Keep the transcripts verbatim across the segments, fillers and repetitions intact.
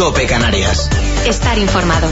COPE Canarias. Estar informado.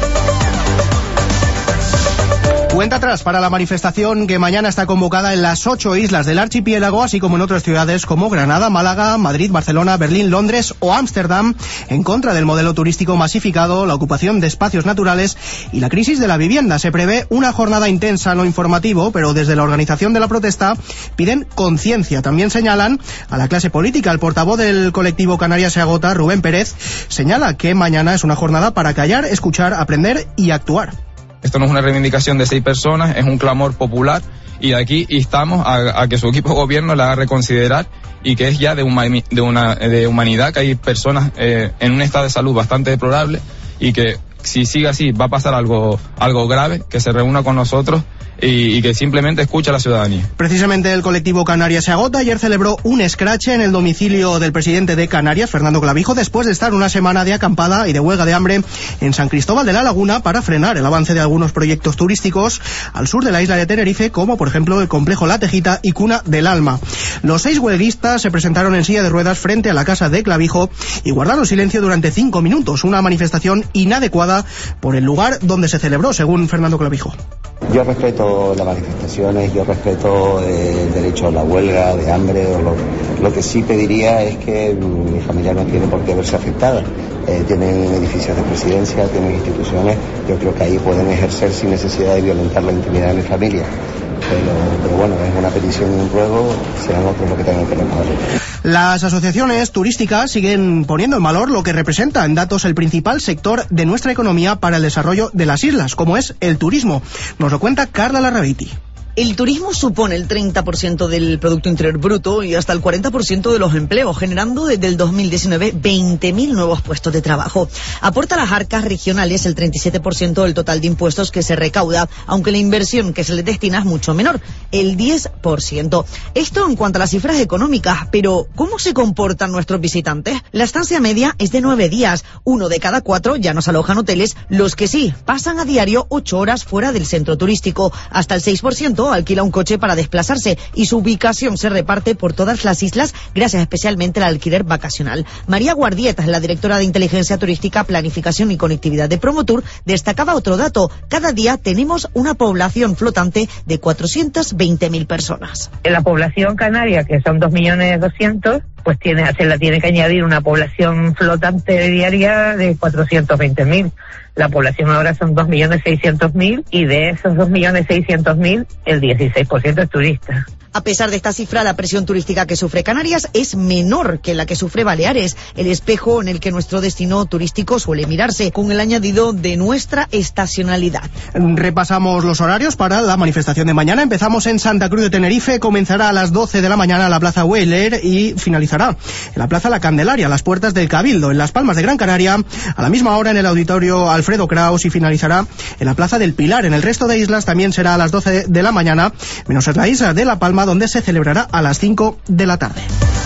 Cuenta atrás para la manifestación que mañana está convocada en las ocho islas del archipiélago, así como en otras ciudades como Granada, Málaga, Madrid, Barcelona, Berlín, Londres o Ámsterdam, en contra del modelo turístico masificado, la ocupación de espacios naturales y la crisis de la vivienda. Se prevé una jornada intensa en lo informativo, pero desde la organización de la protesta piden conciencia. También señalan a la clase política. El portavoz del colectivo Canarias se agota, Rubén Pérez, señala que mañana es una jornada para callar, escuchar, aprender y actuar. Esto no es una reivindicación de seis personas, es un clamor popular y de aquí instamos a, a que su equipo de gobierno la haga reconsiderar y que es ya de, uma, de, una, de humanidad que hay personas eh, en un estado de salud bastante deplorable y que si sigue así va a pasar algo, algo grave, que se reúna con nosotros y, y que simplemente escuche a la ciudadanía. Precisamente el colectivo Canarias se agota ayer celebró un escrache en el domicilio del presidente de Canarias, Fernando Clavijo, después de estar una semana de acampada y de huelga de hambre en San Cristóbal de la Laguna para frenar el avance de algunos proyectos turísticos al sur de la isla de Tenerife, como por ejemplo el complejo La Tejita y Cuna del Alma. Los seis huelguistas se presentaron en silla de ruedas frente a la casa de Clavijo y guardaron silencio durante cinco minutos, una manifestación inadecuada por el lugar donde se celebró, según Fernando Clavijo. Yo respeto las manifestaciones, yo respeto eh, el derecho a la huelga de hambre. O lo, lo que sí pediría es que mi familia no tiene por qué verse afectada. Eh, tienen edificios de presidencia, tienen instituciones. Yo creo que ahí pueden ejercer sin necesidad de violentar la intimidad de mi familia. Pero, pero bueno, es una petición y un ruego, serán otros los que tengan que recogerlo. Las asociaciones turísticas siguen poniendo en valor lo que representa en datos el principal sector de nuestra economía para el desarrollo de las islas, como es el turismo. Nos lo cuenta Carla Larrabiti. El turismo supone el treinta por ciento del Producto Interior Bruto y hasta el cuarenta por ciento de los empleos, generando desde el dos mil diecinueve veinte mil nuevos puestos de trabajo. Aporta a las arcas regionales el treinta y siete por ciento del total de impuestos que se recauda, aunque la inversión que se le destina es mucho menor, el diez por ciento. Esto en cuanto a las cifras económicas, pero ¿cómo se comportan nuestros visitantes? La estancia media es de nueve días. Uno de cada cuatro ya nos alojan hoteles. Los que sí, pasan a diario ocho horas fuera del centro turístico. Hasta el seis por ciento alquila un coche para desplazarse y su ubicación se reparte por todas las islas gracias especialmente al alquiler vacacional. María Guardieta, la directora de Inteligencia Turística, Planificación y Conectividad de Promotur, destacaba otro dato. Cada día tenemos una población flotante de cuatrocientas veinte mil personas. En la población canaria, que son dos millones doscientos, pues tiene, se la tiene que añadir una población flotante diaria de cuatrocientos veinte mil. La población ahora son dos millones seiscientos mil y de esos dos millones seiscientos mil, el dieciséis por ciento es turista. A pesar de esta cifra, la presión turística que sufre Canarias es menor que la que sufre Baleares, el espejo en el que nuestro destino turístico suele mirarse, con el añadido de nuestra estacionalidad. Repasamos los horarios para la manifestación de mañana. Empezamos en Santa Cruz de Tenerife, comenzará a las doce de la mañana en la Plaza Weyler y finalizará en la Plaza La Candelaria, a las puertas del Cabildo. En Las Palmas de Gran Canaria, a la misma hora en el Auditorio Alfredo Kraus y finalizará en la Plaza del Pilar. En el resto de islas también será a las doce de la mañana, menos en la isla de La Palma, donde se celebrará a las cinco de la tarde.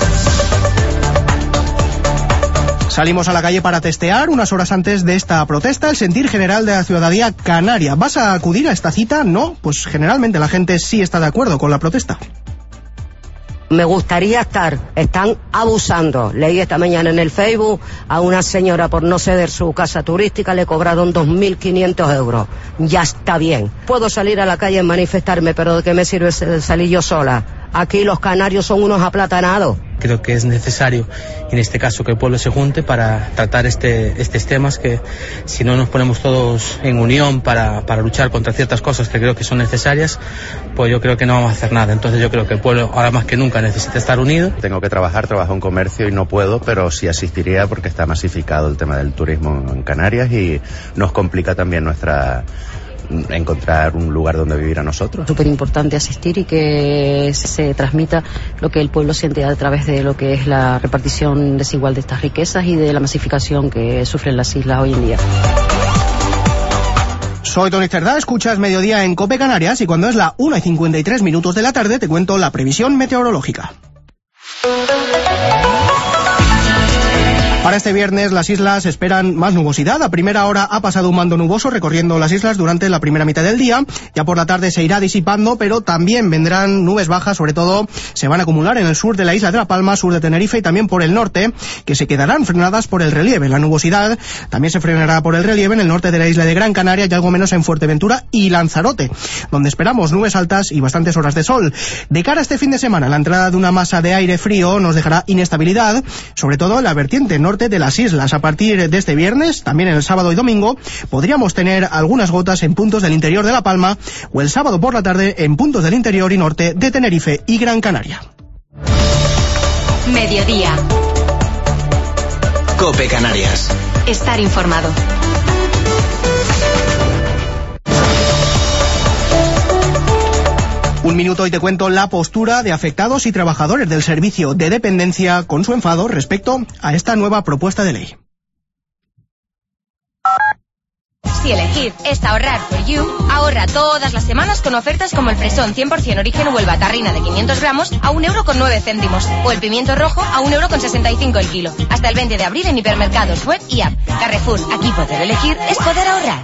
Salimos a la calle para testear, unas horas antes de esta protesta, el sentir general de la ciudadanía canaria. ¿Vas a acudir a esta cita? No, pues generalmente la gente sí está de acuerdo con la protesta. Me gustaría estar, están abusando. Leí esta mañana en el Facebook a una señora por no ceder su casa turística, le cobraron dos mil quinientos euros. Ya está bien. Puedo salir a la calle y manifestarme, pero ¿de qué me sirve salir yo sola? Aquí los canarios son unos aplatanados. Creo que es necesario, en este caso, que el pueblo se junte para tratar este, estos temas, que si no nos ponemos todos en unión para, para luchar contra ciertas cosas que creo que son necesarias, pues yo creo que no vamos a hacer nada. Entonces yo creo que el pueblo ahora más que nunca necesita estar unido. Tengo que trabajar, trabajo en comercio y no puedo, pero sí asistiría porque está masificado el tema del turismo en Canarias y nos complica también nuestra... encontrar un lugar donde vivir a nosotros. Súper importante asistir y que se transmita lo que el pueblo siente a través de lo que es la repartición desigual de estas riquezas y de la masificación que sufren las islas hoy en día. Soy Tony Cerdá, escuchas Mediodía en COPE Canarias y cuando es la una y cincuenta y tres minutos de la tarde te cuento la previsión meteorológica. Para este viernes las islas esperan más nubosidad. A primera hora ha pasado un mando nuboso recorriendo las islas durante la primera mitad del día. Ya por la tarde se irá disipando, pero también vendrán nubes bajas, sobre todo se van a acumular en el sur de la isla de La Palma, sur de Tenerife y también por el norte, que se quedarán frenadas por el relieve. La nubosidad también se frenará por el relieve en el norte de la isla de Gran Canaria y algo menos en Fuerteventura y Lanzarote, donde esperamos nubes altas y bastantes horas de sol. De cara a este fin de semana, la entrada de una masa de aire frío nos dejará inestabilidad, sobre todo en la vertiente norte de las islas. A partir de este viernes, también el sábado y domingo, podríamos tener algunas gotas en puntos del interior de La Palma o el sábado por la tarde en puntos del interior y norte de Tenerife y Gran Canaria. Mediodía. COPE Canarias. Estar informado. Un minuto y te cuento la postura de afectados y trabajadores del servicio de dependencia con su enfado respecto a esta nueva propuesta de ley. Si elegir es ahorrar for you, ahorra todas las semanas con ofertas como el fresón cien por ciento origen Huelva Tarrina de quinientos gramos a un euro con nueve céntimos o el pimiento rojo a un euro con sesenta y cinco el kilo. Hasta el veinte de abril en hipermercados, web y app. Carrefour, aquí poder elegir es poder ahorrar.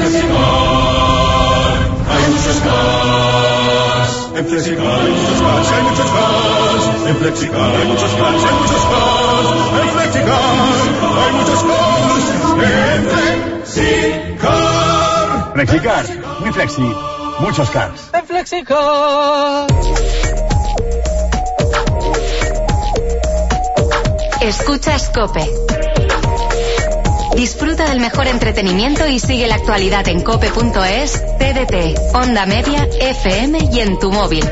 Hay muchos cars. En Flexicar hay muchos cars, hay muchos cars. En Flexicar hay muchos cars, hay muchos cars. En Flexicar hay muchos cars. En Flexicar. Flexicar, muy flexi, muchos cars. En Flexicar. Escuchas COPE. Disfruta del mejor entretenimiento y sigue la actualidad en cope punto es, T D T, Onda Media, F M y en tu móvil.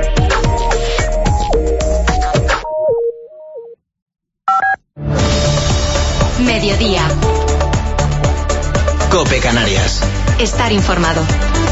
Mediodía. COPE Canarias. Estar informado.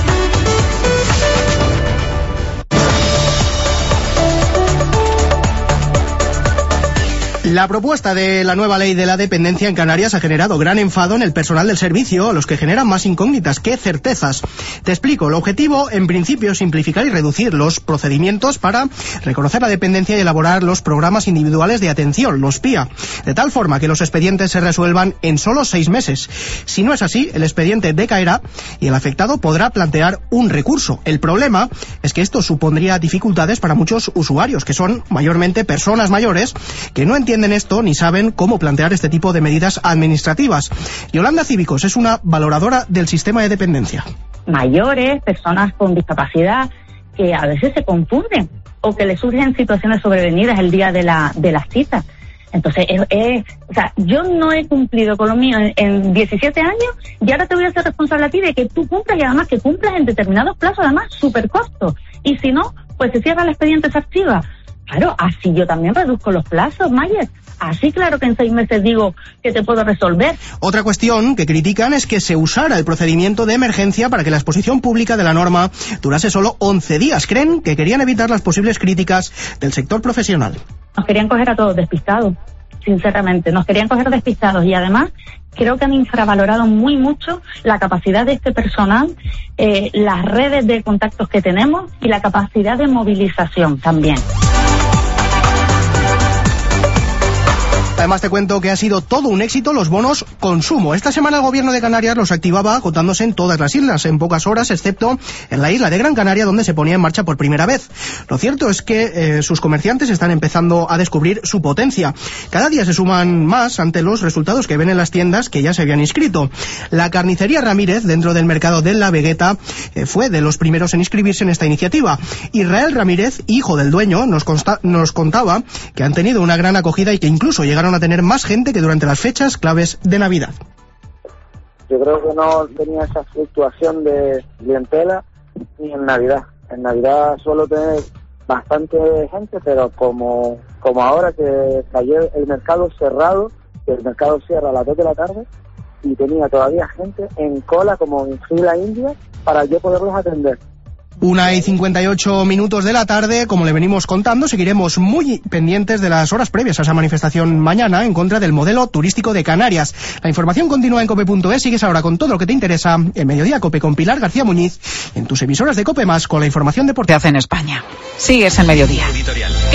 La propuesta de la nueva ley de la dependencia en Canarias ha generado gran enfado en el personal del servicio, a los que generan más incógnitas que certezas. Te explico. El objetivo, en principio, es simplificar y reducir los procedimientos para reconocer la dependencia y elaborar los programas individuales de atención, los P I A, de tal forma que los expedientes se resuelvan en solo seis meses. Si no es así, el expediente decaerá y el afectado podrá plantear un recurso. El problema es que esto supondría dificultades para muchos usuarios, que son mayormente personas mayores que no entienden esto ni saben cómo plantear este tipo de medidas administrativas. Yolanda Cívicos es una valoradora del sistema de dependencia. Mayores, personas con discapacidad, que a veces se confunden o que les surgen situaciones sobrevenidas el día de la de la cita. Entonces, es, es, o sea, yo no he cumplido con lo mío en, en diecisiete años y ahora te voy a hacer responsable a ti de que tú cumplas y además que cumplas en determinados plazos, además súper cortos. Y si no, pues se cierra el expediente, se archiva. Claro, así yo también reduzco los plazos, Mayer. Así claro que en seis meses digo que te puedo resolver. Otra cuestión que critican es que se usara el procedimiento de emergencia para que la exposición pública de la norma durase solo once días. Creen que querían evitar las posibles críticas del sector profesional. Nos querían coger a todos despistados, sinceramente. Nos querían coger despistados y además creo que han infravalorado muy mucho la capacidad de este personal, eh, las redes de contactos que tenemos y la capacidad de movilización también. Además te cuento que ha sido todo un éxito los bonos consumo. Esta semana el gobierno de Canarias los activaba agotándose en todas las islas, en pocas horas, excepto en la isla de Gran Canaria, donde se ponía en marcha por primera vez. Lo cierto es que eh, sus comerciantes están empezando a descubrir su potencia. Cada día se suman más ante los resultados que ven en las tiendas que ya se habían inscrito. La carnicería Ramírez, dentro del mercado de La Vegueta, eh, fue de los primeros en inscribirse en esta iniciativa. Israel Ramírez, hijo del dueño, nos, consta, nos contaba que han tenido una gran acogida y que incluso llegaron a tener más gente que durante las fechas claves de Navidad. Yo creo que no tenía esa fluctuación de clientela ni en Navidad. En Navidad suelo tener bastante gente, pero como, como ahora que ayer el mercado cerrado, el mercado cierra a las dos de la tarde y tenía todavía gente en cola como en fila india para yo poderlos atender. Una y cincuenta y ocho minutos de la tarde, como le venimos contando, seguiremos muy pendientes de las horas previas a esa manifestación mañana en contra del modelo turístico de Canarias. La información continúa en cope punto es, sigues ahora con todo lo que te interesa en Mediodía Cope con Pilar García Muñiz, en tus emisoras de Cope Más con la información deportiva en España. Sigues en Mediodía. Editorial.